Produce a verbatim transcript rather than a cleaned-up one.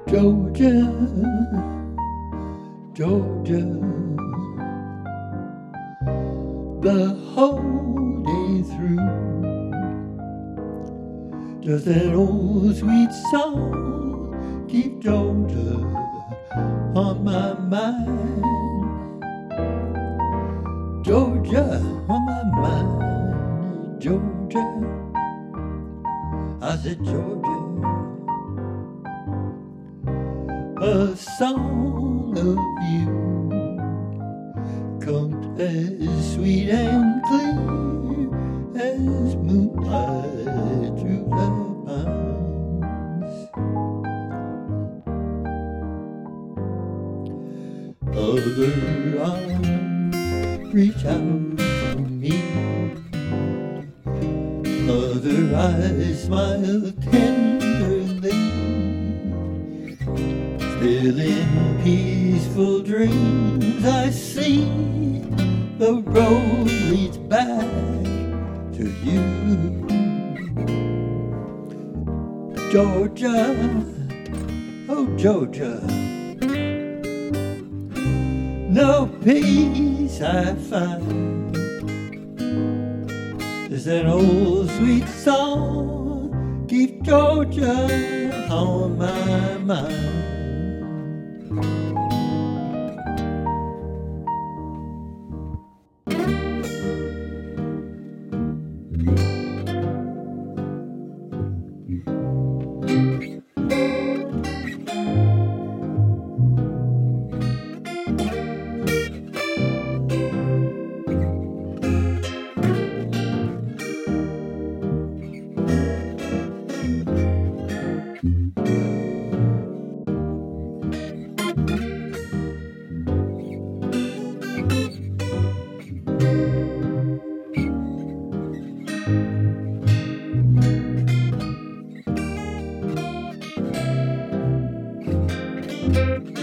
Georgia, Georgia, the whole day through. Just that old sweet song keep Georgia on my mind. Georgia on my mind, Georgia. I said Georgia, a song of you comes as sweet and clear as moonlight through the pines. Other arms reach out to me, other eyes smile tenderly. Still in peaceful dreams I see the road leads back to you. Georgia, oh Georgia, no peace I find. There's an old sweet song keep Georgia on my mind. Thank you.